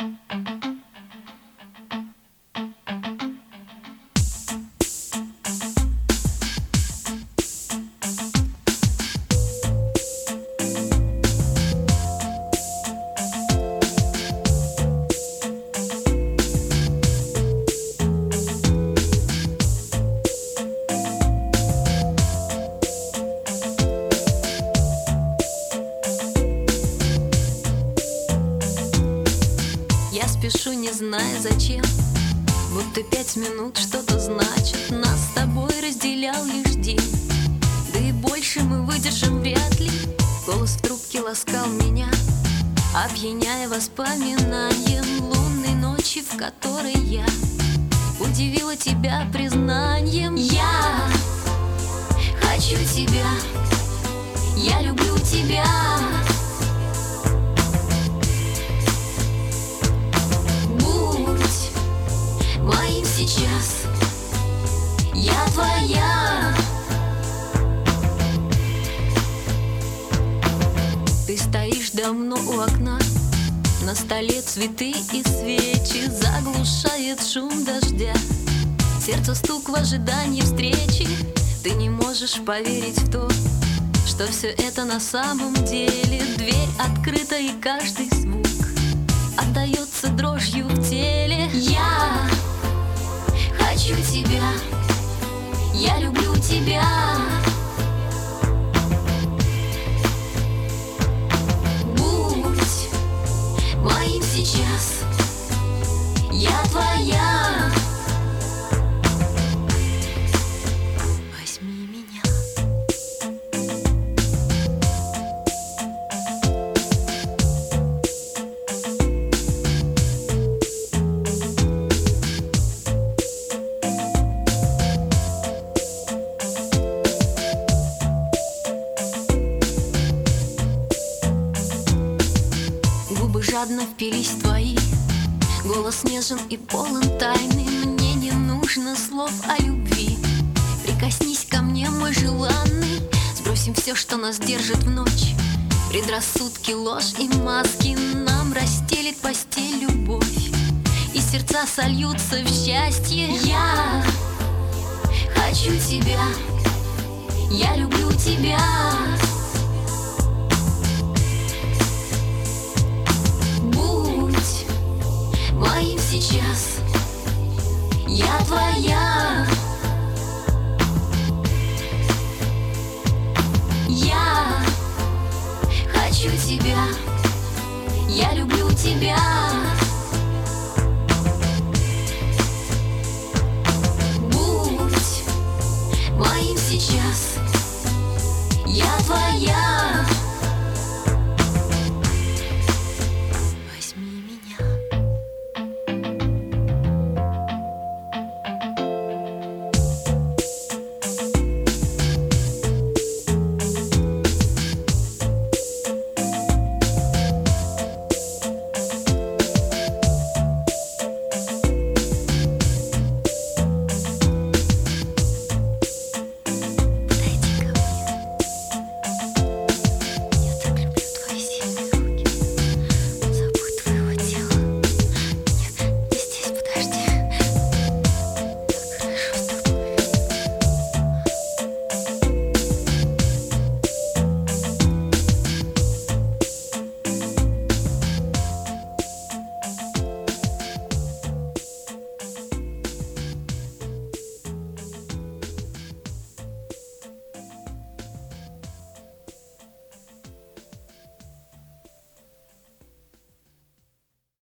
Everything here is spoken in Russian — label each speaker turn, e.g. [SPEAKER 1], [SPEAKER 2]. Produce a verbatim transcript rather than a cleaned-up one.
[SPEAKER 1] Я спешу, не зная зачем, будто пять минут что-то значит. Нас с тобой разделял лишь день, да и больше мы выдержим вряд ли. Голос в трубке ласкал меня, опьяняя воспоминанием лунной ночи, в которой я удивила тебя признанием. Я хочу тебя, я люблю тебя. Сейчас я твоя. Ты стоишь давно у окна, на столе цветы и свечи, заглушает шум дождя, сердце стук в ожидании встречи. Ты не можешь поверить в то, что все это на самом деле. Дверь открыта, и каждый звук отдается дрожью в теле. Я хочу тебя, я люблю тебя. Будь моим сейчас, я твоя. Возьми меня. Губы жадно впились в твои, голос нежен и полон тайны. Мне не нужно слов о любви, прикоснись ко мне, мой желанный. Сбросим все, что нас держит в ночь, предрассудки, ложь и маски. Нам расстелит постель любовь, и сердца сольются в счастье. Я хочу тебя, я люблю тебя. Моим сейчас, я твоя.